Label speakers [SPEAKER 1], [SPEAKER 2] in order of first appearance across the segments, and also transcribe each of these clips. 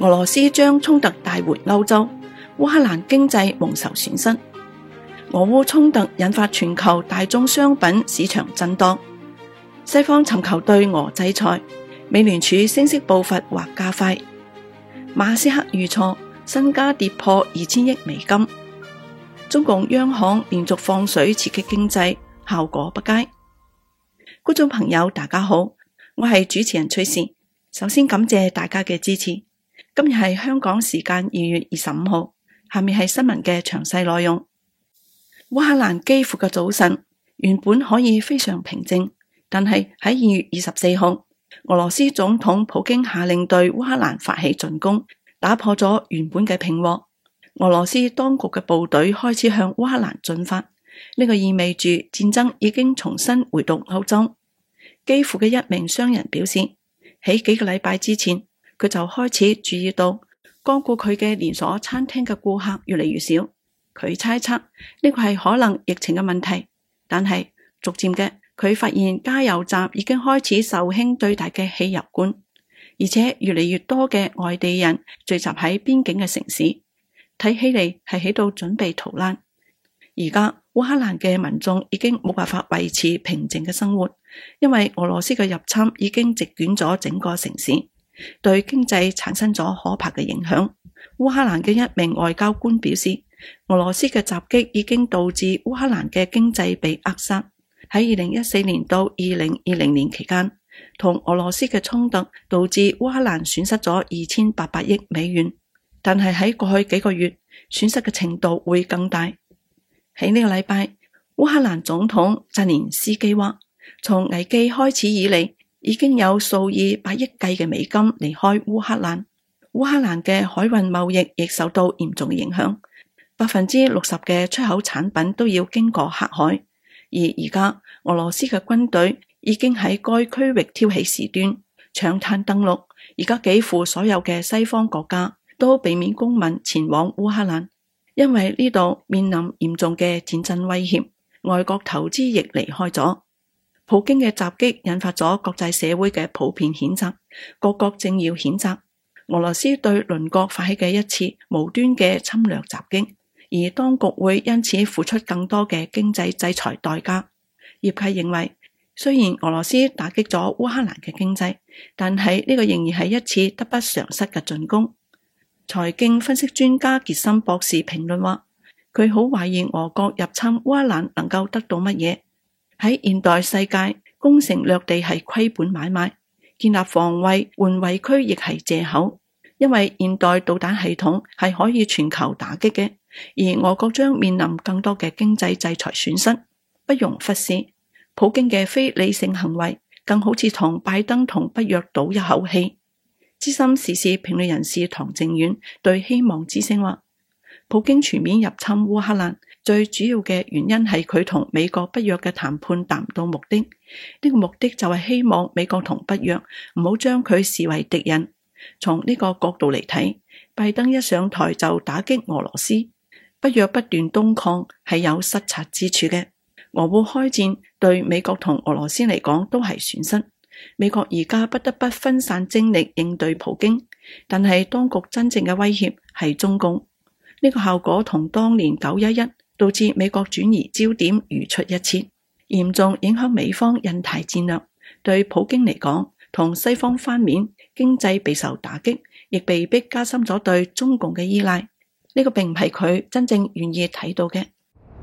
[SPEAKER 1] 俄羅斯將衝突帶回歐洲，烏克蘭經濟蒙受損失。俄烏衝突引發全球大宗商品市場震盪，西方尋求對俄制裁，美聯儲升息步伐或加快。馬斯克預測身家跌破2000億美金。中共央行連續放水刺激經濟，效果不佳。觀眾朋友大家好，我係主持人崔氏，首先感謝大家嘅支持。今日係香港時間2月25號，下面係新聞嘅詳細內容。烏克蘭基輔嘅早晨原本可以非常平靜，但係喺2月24號，俄羅斯總統普京下令對烏克蘭發起進攻，打破咗原本嘅平和。俄羅斯當局嘅部隊開始向烏克蘭進發，呢個意味住戰爭已經重新回到歐洲。基輔嘅一名商人表示，喺幾個禮拜之前，佢就開始注意到光顧佢嘅連鎖餐廳嘅顧客越嚟越少。佢猜測呢個係可能疫情嘅問題，但係逐漸嘅佢發現加油站已經開始售罄最大嘅汽油罐，而且越嚟越多嘅外地人聚集喺邊境嘅城市，睇起嚟係喺度準備逃難。而家烏克蘭嘅民眾已經冇辦法維持平靜嘅生活，因為俄羅斯嘅入侵已經席捲咗整個城市，對經濟產生咗可怕嘅影響。烏克蘭嘅一名外交官表示，俄羅斯嘅襲擊已經導致烏克蘭嘅經濟被扼殺。喺2014年到2020年期間，同俄羅斯嘅衝突導致烏克蘭損失咗2800億美元，但係喺過去幾個月，損失嘅程度會更大。喺呢個禮拜，烏克蘭總統澤連斯基話，從危機開始以嚟，已經有數以百億計嘅美金離開烏克蘭。烏克蘭嘅海運貿易亦受到嚴重嘅影響，60%嘅出口產品都要經過黑海。而家俄羅斯嘅軍隊已經喺該區域挑起事端，搶灘登陸。而家幾乎所有嘅西方國家都避免公民前往烏克蘭，因為呢度面臨嚴重嘅戰爭威脅，外國投資亦離開咗。普京嘅襲擊引發咗國際社會嘅普遍譴責，各國正要譴責俄羅斯對鄰國發起嘅一次無端嘅侵略襲擊，而當局會因此付出更多嘅經濟制裁代價。業界認為，雖然俄羅斯打擊咗烏克蘭嘅經濟，但係呢個仍然係一次得不償失嘅進攻。財經分析專家傑森博士評論話，佢好懷疑俄國入侵烏克蘭能夠得到乜嘢。喺現代世界，攻城略地係虧本買賣，建立防衛換圍區亦係借口，因為現代導彈系統係可以全球打擊嘅，而俄國將面臨更多嘅經濟制裁損失，不容忽視。普京嘅非理性行為更好似同拜登同北約賭一口氣。資深時事評論人士唐正遠對希望之聲話，普京全面入侵烏克蘭最主要嘅原因係佢同美國北約嘅談判達唔到目的，呢個目的就係希望美國同北約唔好將佢視為敵人。從呢個角度嚟睇，拜登一上台就打擊俄羅斯，北約不斷東抗係有失策之處嘅。俄烏開戰對美國同俄羅斯嚟講都係損失。美國而家不得不分散精力應對普京，但係當局真正嘅威脅係中共。呢個效果同當年911導致美國轉移焦點如出一轍，嚴重影響美方印太戰略。對普京嚟講，同西方翻面，經濟備受打擊，亦被迫加深咗對中共嘅依賴。呢個並唔係佢真正願意睇到嘅。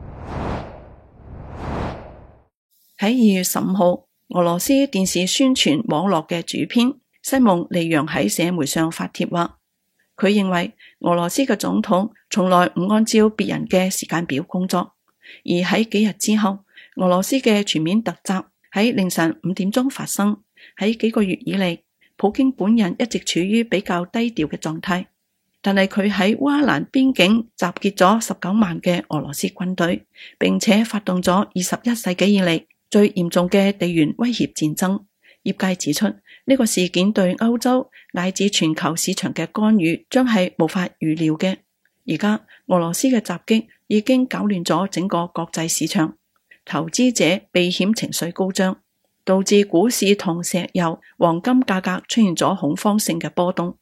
[SPEAKER 1] 喺2月15號，俄羅斯電視宣傳網絡嘅主編西蒙利揚喺社媒上發帖話，佢認為俄羅斯嘅總統從來唔按照別人嘅時間表工作，而喺幾日之後，俄羅斯嘅全面突襲喺凌晨5點鐘發生。喺幾個月以嚟，普京本人一直處於比較低調嘅狀態，但係佢喺烏克蘭邊境集結咗19萬嘅俄羅斯軍隊，並且發動咗21世紀以嚟最嚴重嘅地緣威脅戰爭。業界指出，呢個事件對歐洲乃至全球市場嘅干預將係無法預料嘅。而家俄羅斯嘅襲擊已經搞亂咗整個國際市場，投資者避險情緒高漲，導致股市同石油、黃金價格出現咗恐慌性嘅波動。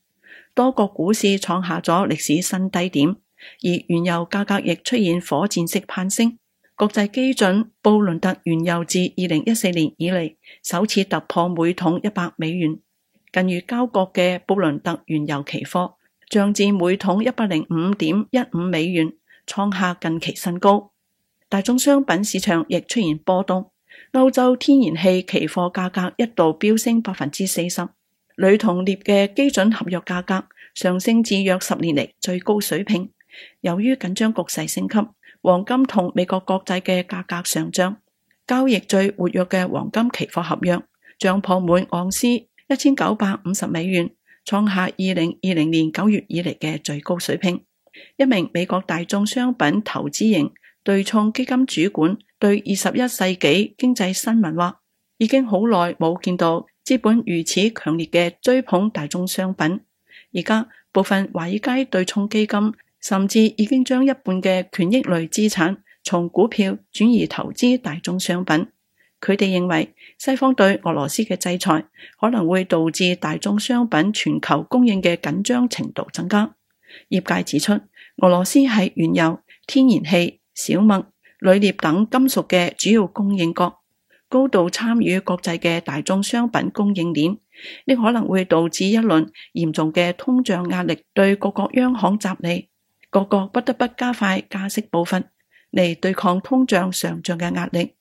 [SPEAKER 1] 多國股市創下咗歷史新低點，而原油價格亦出現火箭式攀升。國際基準布倫特原油自2014年以嚟首次突破每桶100美元。近月交割嘅布倫特原油期貨漲至每桶 105.15 美元，創下近期新高。大宗商品市場亦出現波動，歐洲天然氣期貨價格一度飆升 40%， 鋁同鎳嘅基準合約價格上升至約10年嚟最高水平。由於緊張局勢升級，黃金同美國國債嘅價格上漲，交易最活躍嘅黃金期貨合約漲破每盎司1950美元，創下2020年9月以嚟嘅最高水平。一名美國大宗商品投資型對沖基金主管對21世紀經濟新聞話，已經好耐冇見到資本如此強烈嘅追捧大宗商品。而家部分華爾街對沖基金甚至已經將一半嘅權益類資產從股票轉移投資大宗商品。佢哋認為西方對俄羅斯嘅制裁可能會導致大宗商品全球供應嘅緊張程度增加。業界指出，俄羅斯係原油、天然氣、小麥、鋁鎳等金屬嘅主要供應國，高度參與國際嘅大宗商品供應鏈。呢可能會導致一輪嚴重嘅通脹壓力對各國央行襲嚟，各國不得不加快加息步伐嚟對抗通脹上漲嘅壓力。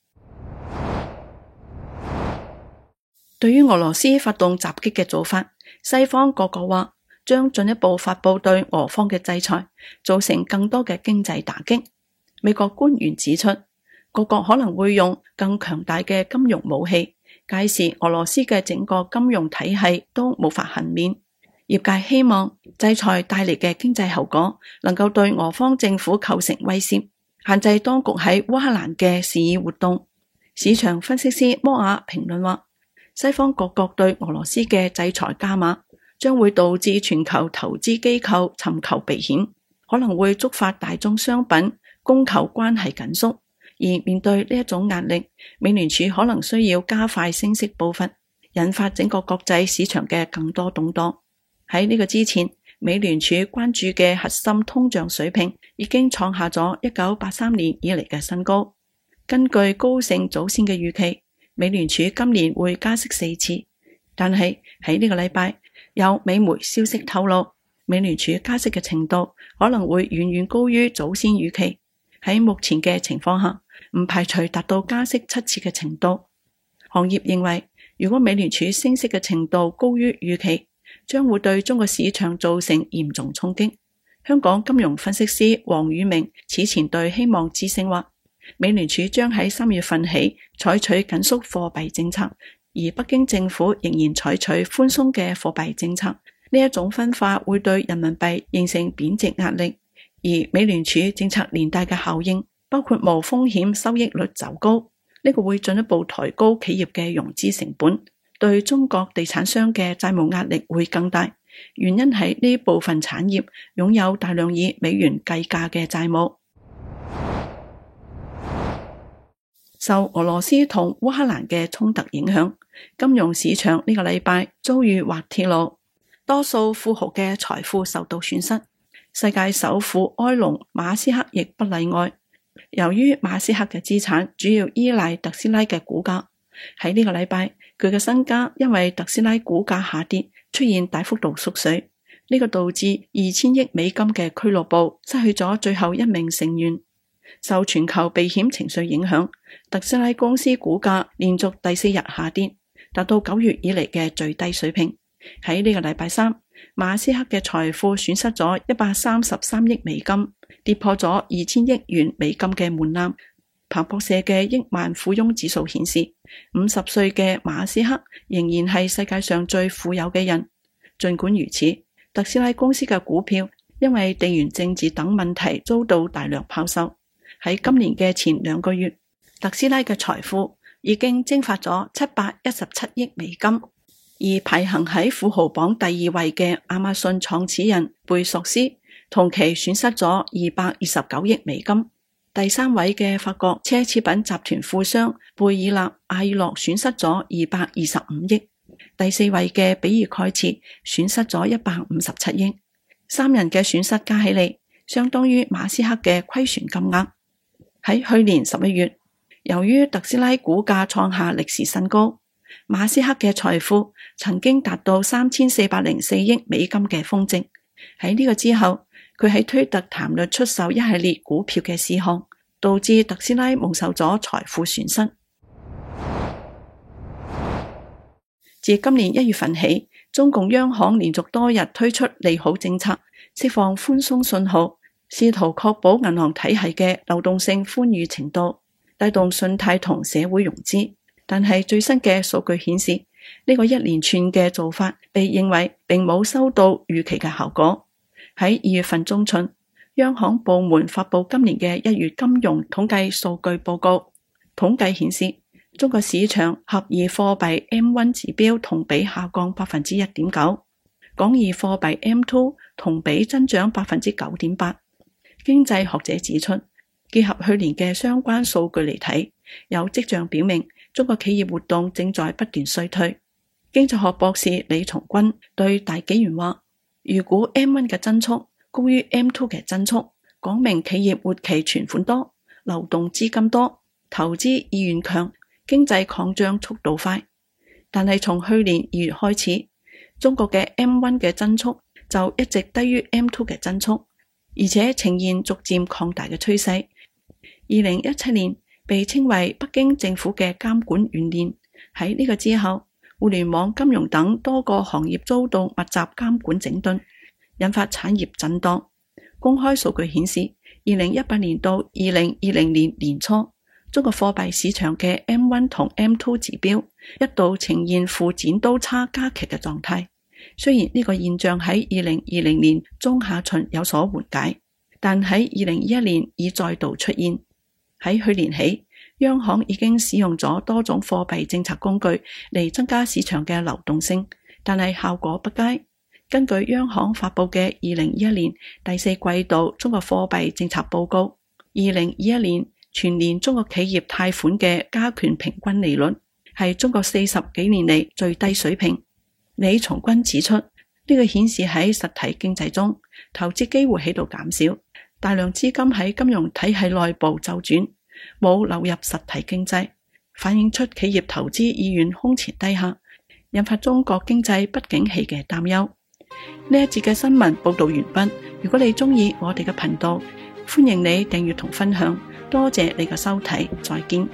[SPEAKER 1] 對於俄羅斯發動襲擊嘅做法，西方各國話將進一步發布對俄方嘅制裁，造成更多嘅經濟打擊。美國官員指出，各國可能會用更強大嘅金融武器，屆時俄羅斯嘅整個金融體系都無法幸免。業界希望制裁帶嚟嘅經濟後果能夠對俄方政府構成威懾，限制當局喺烏克蘭嘅事業活動。市場分析師摩亞評論話，西方各國對俄羅斯嘅制裁加碼，將會導致全球投資機構尋求避險，可能會觸發大宗商品供求關係緊縮。而面對呢一種壓力，美聯儲可能需要加快升息步伐，引發整個國際市場嘅更多動盪。喺呢個之前，美聯儲關注嘅核心通脹水平已經創下咗1983年以嚟嘅新高。根據高盛早先嘅預期，美聯儲今年會加息4次，但係喺呢個禮拜有美媒消息透露，美聯儲加息嘅程度可能會遠遠高於早先預期。喺目前嘅情況下，唔排除達到加息7次嘅程度。行業認為，如果美聯儲升息嘅程度高於預期，將會對中國市場造成嚴重衝擊。香港金融分析師黃宇明此前對希望之聲話，美聯儲將喺3月份起採取緊縮貨幣政策，而北京政府仍然採取寬鬆嘅貨幣政策。呢一種分化會對人民幣形成貶值壓力，而美聯儲政策連帶嘅效應包括無風險收益率走高，呢個會進一步抬高企業嘅融資成本，對中國地產商嘅債務壓力會更大。原因係呢部分產業擁有大量以美元計價嘅債務。受俄羅斯同烏克蘭嘅衝突影響，金融市場呢個禮拜遭遇滑鐵盧，多數富豪嘅財富受到損失。世界首富埃隆馬斯克亦不例外。由於馬斯克嘅資產主要依賴特斯拉嘅股價，喺呢個禮拜佢嘅身家因為特斯拉股價下跌出現大幅度縮水，呢個導致2000億美金嘅俱樂部失去咗最後一名成員。受全球避險情緒影響，特斯拉公司股價連續第4日下跌，達到9月以嚟嘅最低水平。喺呢個禮拜三，馬斯克嘅財富損失咗133億美金，跌破咗2000億元美金嘅門檻。彭博社嘅億萬富翁指數顯示，50歲嘅馬斯克仍然係世界上最富有嘅人。盡管如此，特斯拉公司嘅股票因為地緣政治等問題遭到大量拋售。喺今年嘅前2個月，特斯拉嘅財富已經蒸發咗717億美金，而排行喺富豪榜第2位嘅亞馬遜創始人貝索斯同期損失咗229億美金。第3位嘅法國奢侈品集團富商貝爾納·阿爾諾損失咗225億。 第四位嘅比爾蓋茨損失咗157億，三人嘅損失加起嚟相當於馬斯克嘅虧損金額。喺去年11月，由於特斯拉股價創下歷史新高，馬斯克嘅財富曾經達到3404億美金嘅峰值。喺呢個之後，佢喺推特談論出售一系列股票嘅事項，導致特斯拉蒙受咗財富損失。自今年1月份起，中共央行連續多日推出利好政策，釋放寬鬆信號，試圖確保銀行體系嘅流動性寬裕程度，帶動信貸同社會融資。但係最新嘅數據顯示，呢個一連串嘅做法被認為並冇收到預期嘅效果。喺2月份中旬，央行部門發布今年嘅1月金融統計數據報告，統計顯示，中國市場狹義貨幣 M1 指標同比下降 1.9%， 廣義貨幣 M2 同比增長 9.8%。經濟學者指出，結合去年嘅相關數據嚟睇，有跡象表明中國企業活動正在不斷衰退。經濟學博士李從軍對大紀元話，如果 M1 嘅增速高於 M2 嘅增速，講明企業活期存款多，流動資金多，投資意願強，經濟擴張速度快。但係從去年2月開始，中國嘅 M1 嘅增速就一直低於 M2 嘅增速，而且呈現逐漸擴大嘅趨勢。2017年被稱為北京政府嘅監管元年，喺呢個之後，互聯網金融等多個行業遭到密集監管整頓，引發產業震盪。公開數據顯示，2018年到2020年年初，中國貨幣市場嘅 M1 同 M2 指標一度呈現負剪刀差加劇嘅狀態。雖然呢個現象喺2020年中下旬有所緩解，但喺2021年已再度出現。喺去年起，央行已經使用咗多種貨幣政策工具嚟增加市場嘅流動性，但係效果不佳。根據央行發布嘅2021年第四季度中國貨幣政策報告，2021年全年中國企業貸款嘅加權平均利率係中國40幾年嚟最低水平。李從軍指出，呢個顯示喺實體經濟中，投資機會喺度減少，大量資金喺金融體系內部周轉，冇流入實體經濟，反映出企業投資意願空前低下，引發中國經濟不景氣嘅擔憂。呢一節嘅新聞報道完畢。如果你鍾意我哋嘅頻道，歡迎你訂閱同分享。多謝你嘅收睇，再見。